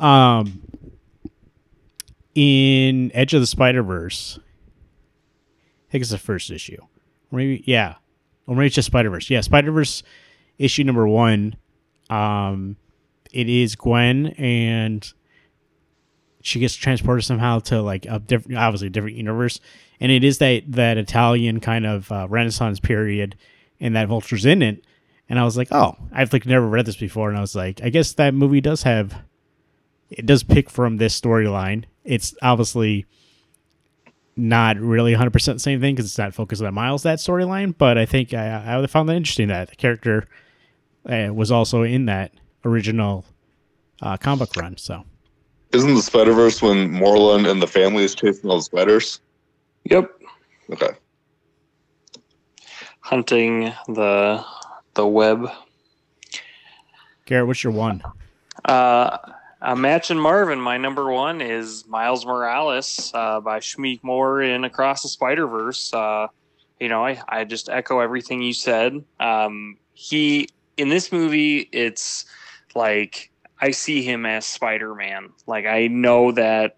in Edge of the Spider-Verse, I think it's the first issue. Or maybe it's just Spider-Verse. Yeah, Spider-Verse issue number 1. It is Gwen, and she gets transported somehow to like a different universe, and it is that Italian kind of Renaissance period, and that Vulture's in it. And I was like, oh, I've never read this before, and I was like, I guess that movie does pick from this storyline. It's obviously not really 100% the same thing because it's not focused on Miles, that storyline, but I think I found that interesting that the character was also in that original comic run. So, isn't the Spider-Verse when Morlun and the family is chasing all the spiders? Yep. Okay. Hunting the web. Garrett, what's your 1? I Matching Marvin, my number one is Miles Morales by Shameik Moore in Across the Spider-Verse. I just echo everything you said. He in this movie, it's like I see him as Spider-Man. Like I know that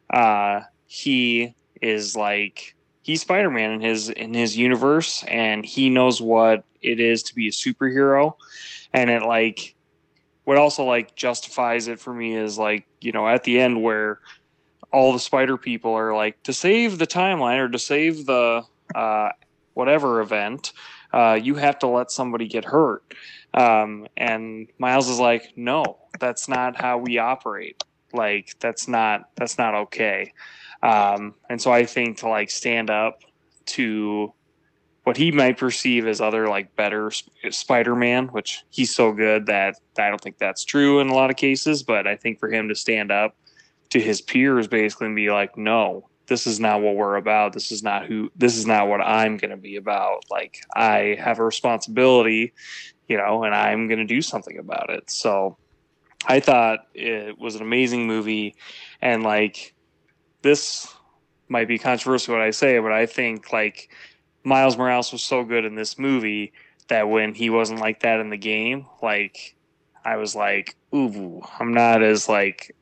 he is like he's Spider-Man in his universe, and he knows what it is to be a superhero, and it like what also like justifies it for me is like at the end where all the spider people are like to save the timeline or to save the whatever event, you have to let somebody get hurt, and Miles is like, no, that's not how we operate. Like that's not okay. And so I think to like stand up to what he might perceive as other like better Spider-Man, which he's so good that I don't think that's true in a lot of cases. But I think for him to stand up to his peers basically and be like, no, this is not what we're about. This is not what I'm going to be about. Like I have a responsibility, and I'm going to do something about it. So I thought it was an amazing movie. And like, this might be controversial what I say, but I think like Miles Morales was so good in this movie that when he wasn't like that in the game, like I was like, ooh, I'm not as like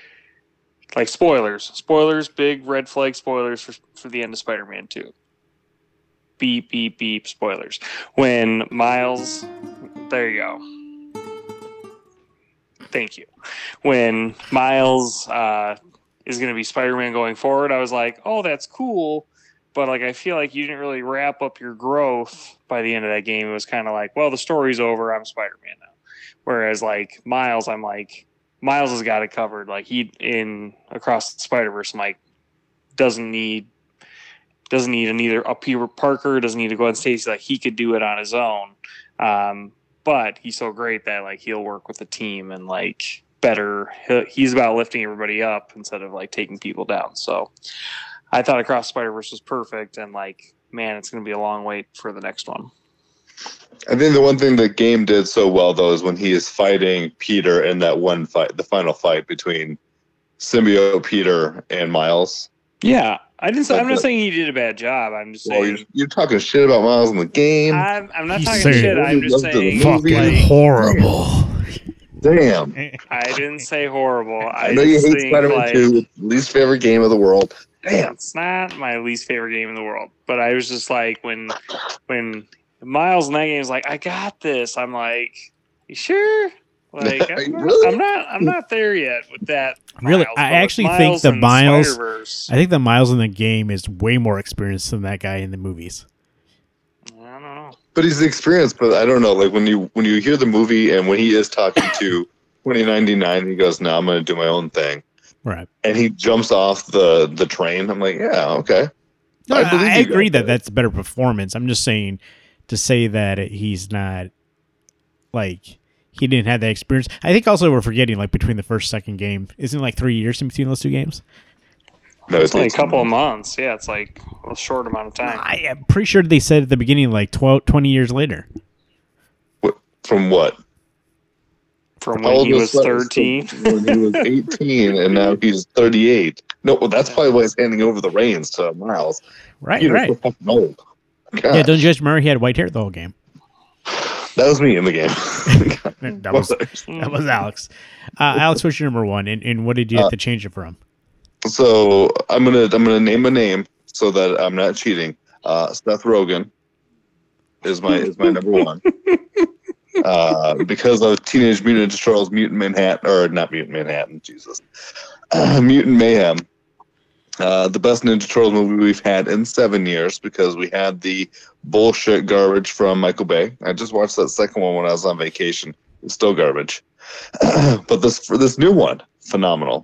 spoilers, big red flag spoilers for the end of Spider-Man 2. Beep, beep, beep, spoilers. When Miles, there you go. Thank you. When Miles is going to be Spider-Man going forward, I was like, oh, that's cool. But like, I feel like you didn't really wrap up your growth by the end of that game. It was kind of like, well, the story's over. I'm Spider-Man now. Whereas like Miles, I'm like, Miles has got it covered. Like he in Across the Spider-Verse, I'm like, doesn't need a Peter Parker, doesn't need to go on Stacy. Like he could do it on his own. But he's so great that like he'll work with the team and like he's about lifting everybody up instead of like taking people down. So I thought Across Spider-Verse was perfect, and like, man, it's going to be a long wait for the next one. I think the one thing the game did so well though is when he is fighting Peter in that one fight, the final fight between symbiote Peter and Miles. Yeah, I'm not saying he did a bad job. I'm just saying you're talking shit about Miles in the game. I'm not talking shit. I'm just saying fucking like, horrible. Damn. I didn't say horrible. I know you hate Spider-Man 2, least favorite game of the world. Damn. It's not my least favorite game in the world. But I was just like, when Miles in that game is like, I got this. I'm like, you sure? Like, I'm not there yet with that. Really, I actually think the Miles. I think the Miles in the game is way more experienced than that guy in the movies. I don't know. But he's experienced. But I don't know. Like when you hear the movie and when he is talking to 2099, he goes, "No, I'm going to do my own thing." Right. And he jumps off the train. I'm like, yeah, okay. No, I agree that that's a better performance. I'm just saying to say that he's not like he didn't have that experience. I think also we're forgetting like between the first second game, isn't it like 3 years in between those two games? No, it's like a couple of months. Yeah, it's like a short amount of time. I am pretty sure they said at the beginning like 20 years later. From what? From when he was 13? When he was 18, and now he's 38. No, well, that's probably why he's handing over the reins to Miles. Right, right. Old. Yeah, don't you guys remember he had white hair the whole game? That was me in the game. that was Alex. Alex, what's your number one, and what did you have to change it from? So I'm gonna name a name so that I'm not cheating. Seth Rogen is my number one. Because of Teenage Mutant Ninja Turtles Mutant Manhattan, or not Mutant Manhattan, Jesus. Mutant Mayhem. The best Ninja Turtles movie we've had in 7 years because we had the bullshit garbage from Michael Bay. I just watched that second one when I was on vacation. It's still garbage. But this new one, phenomenal.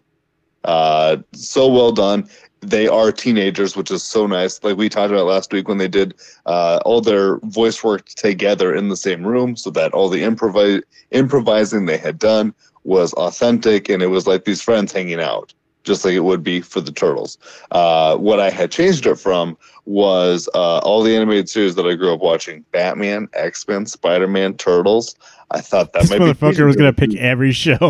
So well done. They are teenagers, which is so nice. Like we talked about last week when they did all their voice work together in the same room so that all the improvising they had done was authentic and it was like these friends hanging out. just like it would be for the Turtles. What I had changed it from was all the animated series that I grew up watching: Batman, X-Men, Spider-Man, Turtles. I thought that this might motherfucker was going to pick every show.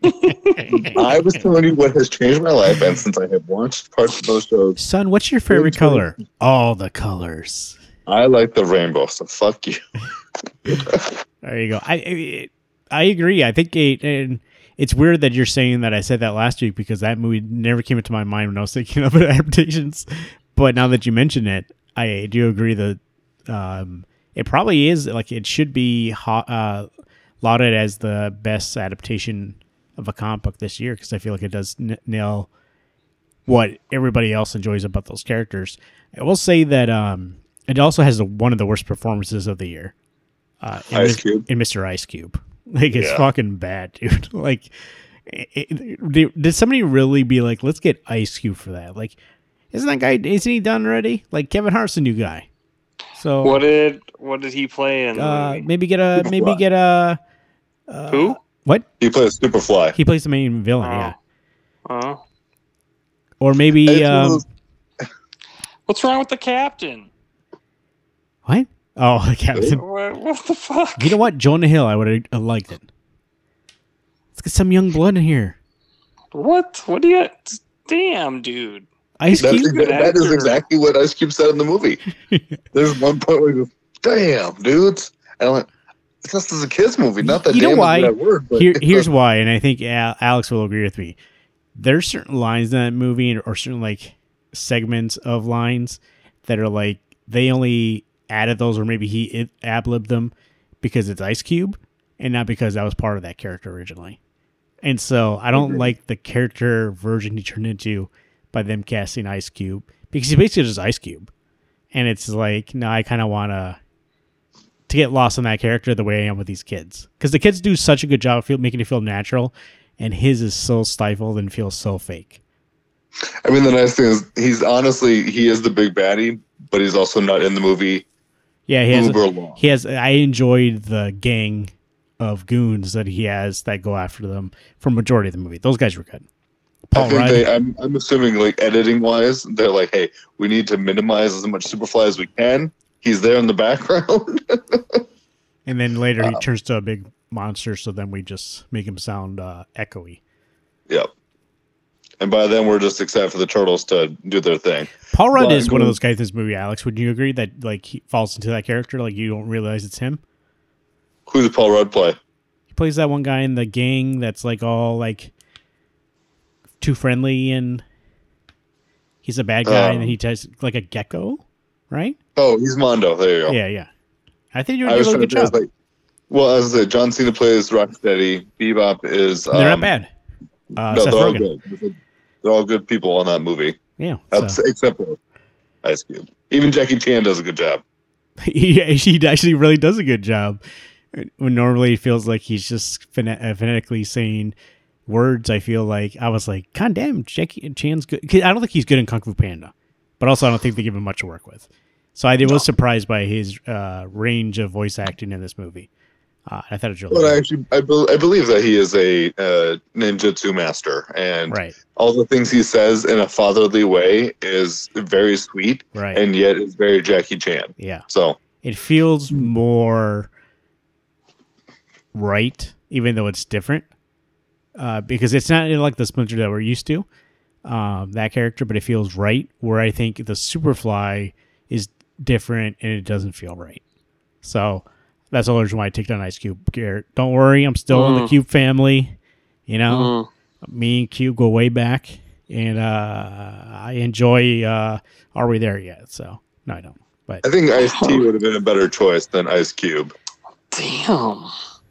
I was telling you what has changed my life, and since I have watched parts of those shows. Son, what's your favorite color? All the colors. I like the rainbow, so fuck you. There you go. I agree. I think it's weird that you're saying that I said that last week because that movie never came into my mind when I was thinking of adaptations. But now that you mention it, I do agree that it probably is like it should be lauded as the best adaptation of a comic book this year because I feel like it does nail what everybody else enjoys about those characters. I will say that it also has one of the worst performances of the year. Ice Cube? In Mr. Ice Cube. Like, it's fucking bad, dude. Like, did somebody really be like, let's get Ice Cube for that? Like, isn't he done already? Like, Kevin Hart's a new guy. So what did he play in? Maybe get a who? What? He plays Superfly. He plays the main villain, yeah. Oh. Or maybe what's wrong with the captain? What? Oh, the captain. What the fuck? You know what? Jonah Hill, I would have liked it. Let's get some young blood in here. What? What do you... Damn, dude. Ice Cube? That is exactly what Ice Cube said in the movie. There's one point where he goes, damn, dudes. And I'm like, it's just as a kid's movie, not that damn is that word. But here's why, and I think Alex will agree with me. There's certain lines in that movie or certain like segments of lines that are like, they only added those or maybe he ad-libbed them because it's Ice Cube and not because that was part of that character originally. And so I don't like the character version he turned into by them casting Ice Cube because he basically just Ice Cube. And it's like, no, I kind of want to get lost in that character the way I am with these kids. Because the kids do such a good job of making it feel natural, and his is so stifled and feels so fake. I mean, the nice thing is he is the big baddie, but he's also not in the movie. Yeah, he has. I enjoyed the gang of goons that he has that go after them for majority of the movie. Those guys were good. I'm assuming, like, editing wise, they're like, hey, we need to minimize as much Superfly as we can. He's there in the background. And then later he turns to a big monster, so then we just make him sound echoey. Yep. And by then we're just excited for the Turtles to do their thing. Paul Rudd is one of those guys in this movie, Alex. Would you agree that like he falls into that character, like you don't realize it's him? Who does Paul Rudd play? He plays that one guy in the gang that's like all like too friendly, and he's a bad guy, and then he does like a gecko, right? Oh, he's Mondo. There you go. Yeah. I think you're doing a good job. Well, as I said, John Cena plays Rocksteady. Bebop is... they're not bad. No, they're all good. They're all good people on that movie. Yeah. Except for Ice Cube. Even Jackie Chan does a good job. He actually really does a good job. When normally it feels like he's just phonetically saying words, I feel like I was like, God damn, Jackie Chan's good. I don't think he's good in Kung Fu Panda, but also I don't think they give him much to work with. So I was surprised by his range of voice acting in this movie. I thought it was really good. Actually, I believe that he is a ninjutsu master, and all the things he says in a fatherly way is very sweet, and yet it's very Jackie Chan. Yeah. So it feels more right, even though it's different, because it's not like the Splinter that we're used to, that character, but it feels right, where I think the Superfly is different and it doesn't feel right. So that's the reason why I take down Ice Cube. Don't worry, I'm still in the Cube family. You know, me and Cube go way back, and I enjoy Are We There Yet? So, no, I don't. But I think Ice-T would have been a better choice than Ice Cube. Damn.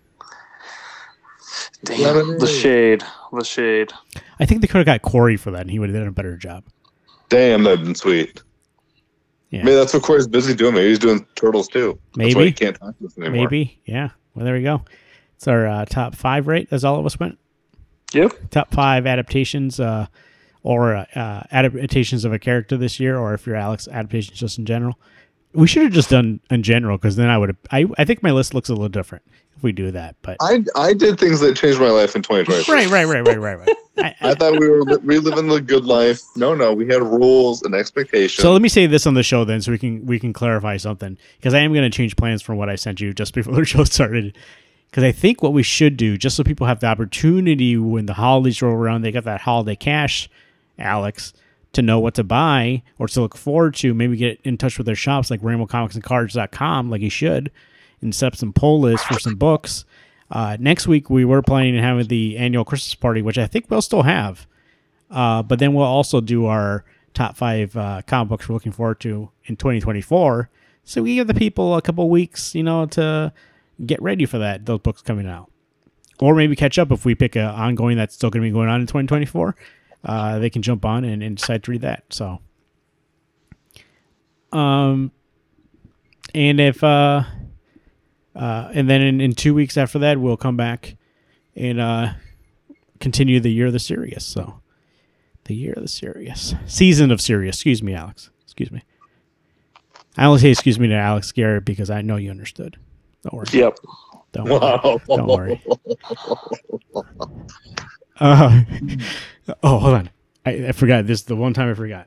The shade. I think they could have got Corey for that, and he would have done a better job. Damn, that'd been sweet. Yeah. Maybe that's what Corey's busy doing. Maybe he's doing Turtles too. Maybe. That's why he can't talk to us anymore. Maybe. Yeah. Well, there we go. It's our top 5, right? As all of us went. Yep. Top 5 adaptations, or adaptations of a character this year, or if you're Alex, adaptations just in general. We should have just done in general, because then I think my list looks a little different if we do that. But I did things that changed my life in 2020. Right. I thought we were reliving the good life. No, we had rules and expectations. So let me say this on the show then, so we can clarify something, because I am going to change plans from what I sent you just before the show started. Because I think what we should do, just so people have the opportunity when the holidays roll around, they got that holiday cash, Alex, to know what to buy or to look forward to. Maybe get in touch with their shops like RainbowComicsandCards.com, like you should, and set up some poll lists for some books. Next week, we were planning on having the annual Christmas party, which I think we'll still have. But then we'll also do our top 5 comic books we're looking forward to in 2024. So we give the people a couple weeks, to get ready for those books coming out. Or maybe catch up if we pick an ongoing that's still going to be going on in 2024. They can jump on and decide to read that. So, and if... and then in 2 weeks after that, we'll come back and continue the Year of the Serious. So, the Year of the Serious. Season of Serious. Excuse me, Alex. Excuse me. I only say excuse me to Alex Garrett because I know you understood. Don't worry. Yep. Don't worry. Don't worry. Oh, hold on. I forgot. This is the one time I forgot.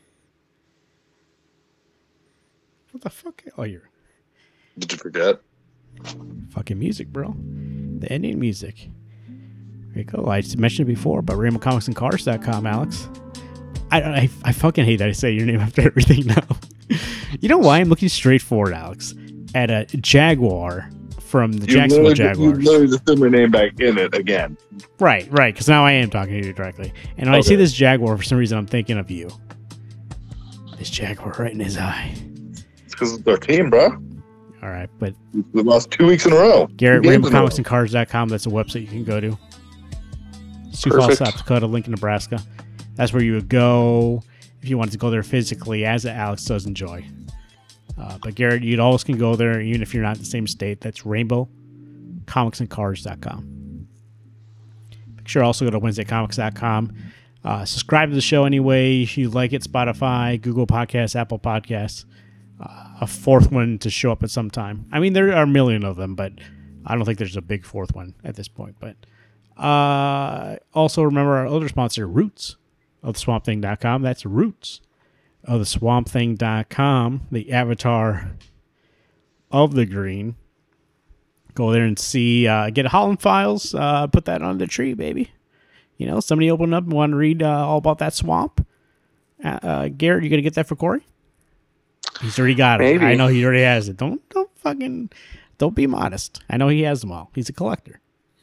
What the fuck? Oh, you're... Did you forget? Fucking music, bro. The ending music. There you go. I mentioned it before, but RainbowComicsandCars.com, Alex. I fucking hate that I say your name after everything now. You know why? I'm looking straight forward, Alex, at a Jaguar from the Jacksonville Jaguars. You literally just threw my name back in it again. Right, because now I am talking to you directly. And when I see this Jaguar, for some reason, I'm thinking of you. This Jaguar right in his eye. It's because it's our team, bro. All right, but... We lost 2 weeks in a row. Garrett, RainbowComicsandCards.com, that's a website you can go to. Sioux Falls, South Dakota, Lincoln, Nebraska. That's where you would go if you wanted to go there physically, as Alex does enjoy. But Garrett, you always can go there, even if you're not in the same state. That's RainbowComicsandCards.com. Make sure also go to WednesdayComics.com. Subscribe to the show anyway. If you like it, Spotify, Google Podcasts, Apple Podcasts. A fourth one to show up at some time. I mean, there are a million of them, but I don't think there's a big fourth one at this point. But also remember our other sponsor, Roots of the SwampThing.com. That's Roots of the SwampThing.com, the avatar of the green. Go there and see, get Holland Files, put that on the tree, baby. Somebody open up and want to read all about that swamp. Garrett, you going to get that for Corey? He's already got it. Maybe. I know he already has it. Don't be modest. I know he has them all. He's a collector.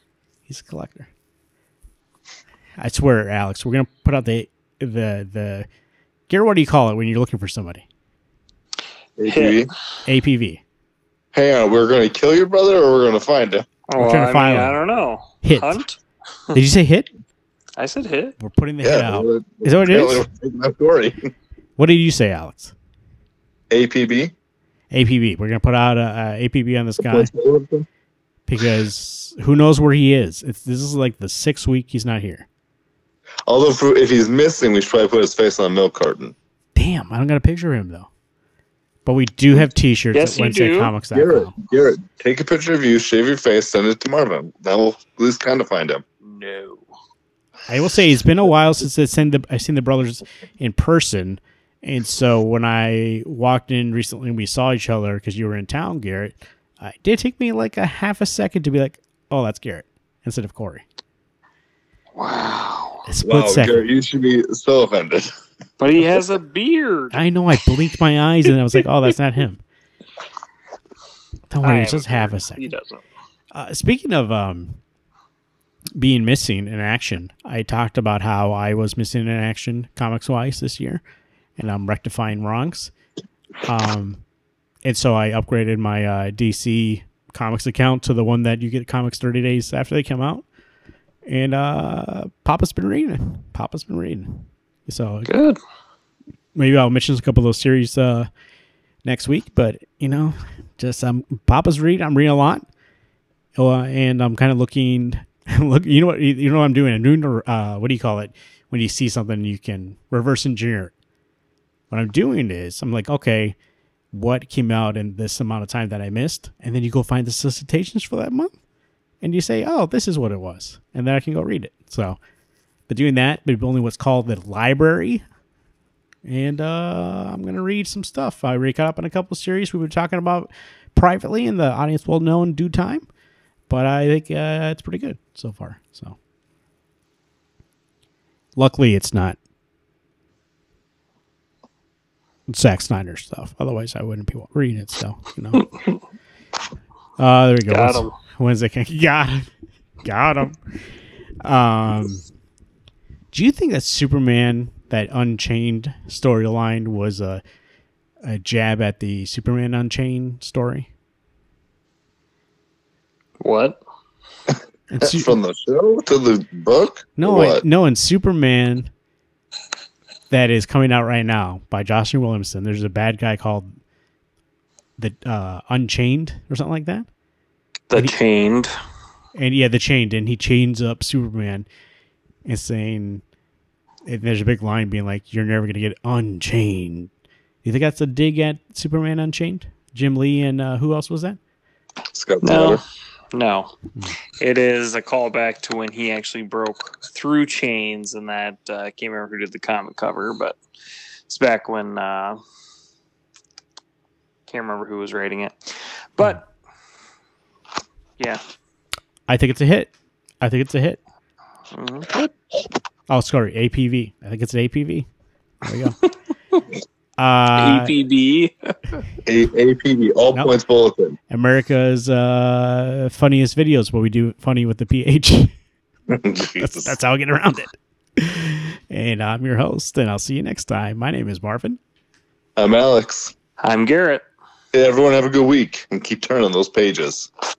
I swear, Alex, we're gonna put out the Garrett, what do you call it when you're looking for somebody? APV. Hang on, we're gonna kill your brother or we're gonna find him? We're trying to find him. I don't know. Hit. Hunt? Did you say hit? I said hit. We're putting the hit out. Is that what it is? What did you say, Alex? APB. We're going to put out a APB on this guy because who knows where he is. This is like the 6th week he's not here. Although if he's missing, we should probably put his face on a milk carton. Damn, I don't got a picture of him though. But we do have T-shirts at WednesdayComics.com. Garrett, take a picture of you, shave your face, send it to Marvin. That will at least kind of find him. No. I will say it's been a while since I've seen the brothers in person. And so when I walked in recently and we saw each other because you were in town, Garrett, it did take me like a half a second to be like, oh, that's Garrett instead of Corey. Wow. A split second. Garrett, you should be so offended. But he has a beard. I know. I blinked my eyes and I was like, oh, that's not him. Don't worry. It's just half a second. He doesn't. Speaking of being missing in action, I talked about how I was missing in action comics-wise this year. And I'm rectifying wrongs. And so I upgraded my DC Comics account to the one that you get comics 30 days after they come out. And Papa's been reading. So good. Maybe I'll mention a couple of those series next week. But, just Papa's reading. I'm reading a lot. And I'm kind of looking... you know what I'm doing? I'm doing, what do you call it? When you see something, you can reverse engineer it. What I'm doing is I'm like, okay, what came out in this amount of time that I missed? And then you go find the solicitations for that month. And you say, oh, this is what it was. And then I can go read it. So But doing that, but building what's called the library. And I'm going to read some stuff. I already caught up on a couple series we were talking about privately, and the audience will know in due time. But I think it's pretty good so far. So, luckily, it's not Zack Snyder stuff. Otherwise, I wouldn't be reading it. So, there we go. Got him. Wednesday, got him. Do you think that Superman, that Unchained storyline, was a jab at the Superman Unchained story? What? From the show to the book? No, in Superman that is coming out right now by Joshua Williamson, there's a bad guy called the Unchained or something like that. The Chained. The Chained, and he chains up Superman and saying, and there's a big line being like, "You're never gonna get unchained." You think that's a dig at Superman Unchained? Jim Lee and who else was that? Scott Snyder. No. It is a callback to when he actually broke through chains, and that I can't remember who did the comic cover, but it's back when can't remember who was writing it. But yeah. I think it's a hit. Mm-hmm. Oh, sorry, APV. I think it's an APV. There we go. APB. APB, all Nope. points bulletin. America's funniest videos, but we do funny with the PH. Jesus. That's how I get around it. And I'm your host, and I'll see you next time. My name is Marvin. I'm Alex. I'm Garrett. Hey, everyone have a good week and keep turning those pages.